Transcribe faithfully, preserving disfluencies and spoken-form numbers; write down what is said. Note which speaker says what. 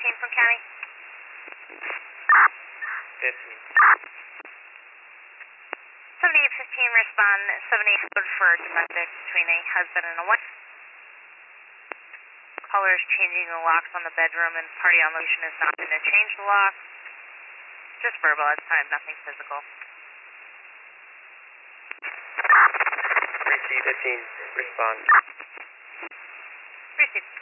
Speaker 1: fifteen from county.
Speaker 2: fifteen.
Speaker 1: seventy-eight fifteen respond, seventy-eight code for domestic between a husband and a wife. Caller is changing the locks on the bedroom and party on location is not going to change the locks. Just verbal at the time, nothing physical.
Speaker 2: three C fifteen, respond.
Speaker 1: Received.